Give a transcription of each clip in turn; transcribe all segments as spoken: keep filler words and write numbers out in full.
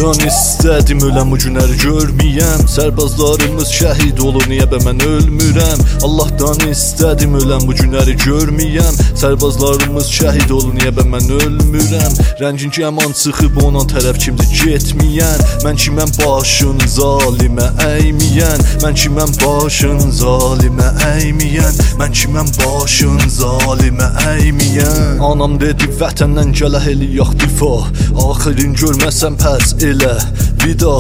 Allah'tan istədim öləm bu günləri görməyəm. Sərbazlarımız şəhid olur, niyə bə mən ölmürəm? Allah'tan istədim öləm bu günləri görməyəm. Sərbazlarımız şəhid olur, niyə bə mən ölmürəm? Rəngin yaman çıxıb ona tərəf kimdir getməyən? Mən kiməm başın zalimə əyməyən? Mən kiməm başın zalimə əyməyən? Mən kiməm başın zalimə əyməyən? Anam dedi vətəndən gələ heli yox difa, axirin görməsən pəs elə vida.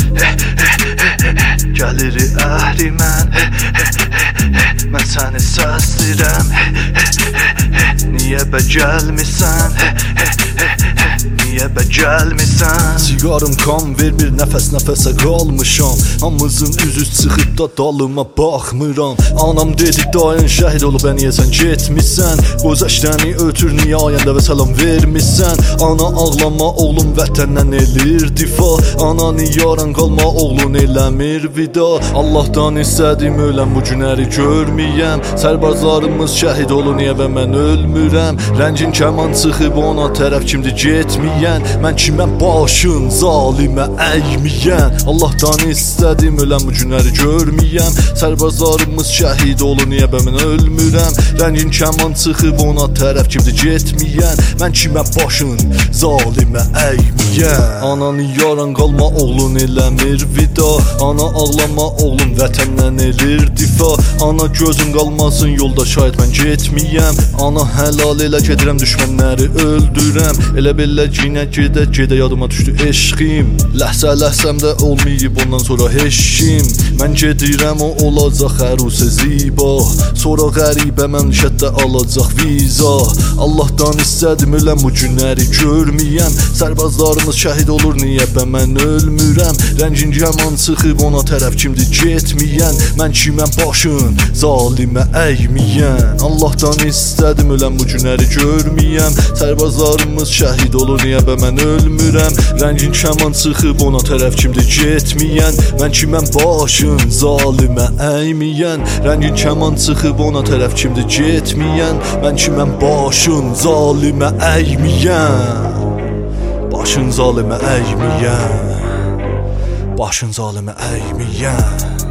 Gəlir əhri mən, mən səni səslirəm. Niyə bə gəlmisən? Niyə bə gəlmisən? Sigarım kan ver bir nəfəs nəfəsə qalmışam. Hamımızın üzü çıxıb da dalıma baxmıram. Anam dedi dayın şəhid olub bə niyə sən getmisən? Gözəşdəni ötür niyə ayəndə və salam vermisən? Ana ağlama oğlum vətəndən elir difa. Ananı yaran qalma oğlun eləmir vida. Allah'tan istədim öləm bu günləri görməyəm. Sərbazlarımız şəhid olur, niyə bə mən ölmürəm? Rəngin kəman çıxıb ona tərəf kimdir getməyən? Mən kiməm başın zalimə əyməyən? Allah'tan istədim öləm bu günləri görməyəm. Sərbazlarımız şəhid olur, niyə bə mən ölmürəm? Rəngin kəman çıxıb ona tərəf kimdir getməyən? Mən kiməm başın zalimə əyməyən? Ananı yaran qalma oğlun eləmir vida. Ana ağlama oğlum vətəndən elir difa. Ana gözün qalmasın yolda şahid mən getməyəm. Ana həlal elə gedirəm düşmənləri öldürəm. Elə belə cinə gedə gedə yadıma düşdü eşqim. Ləhsə ləhsəmdə olmayıb ondan sonra heşkim. Mən gedirəm o olacaq ərus ziba. Sonra qəribə məmləkətdə alacaq viza. Allah'tan istədim öləm bu günləri görməyəm. Sərbazlarımız şəhid olur, niyə bə mən ölmürəm? Rəngin yaman çıxıb ona tərəf kimdir getməyən? Mən kiməm başın zalimə əyməyən? Allah'tan istədim öləm bu günləri görməyəm. Sərbazlarımız şəhid olur, niyə bə mən ölmürəm? Rəngin kəman çıxıb ona tərəf kimdir getməyən? Mən kiməm başın zalimə əyməyən? Rəngin kəman çıxıb ona tərəf kimdir getməyən? Mən kiməm başın zalimə əyməyən? Başın zalimə əyməyən? Başın zalimə əyməyən?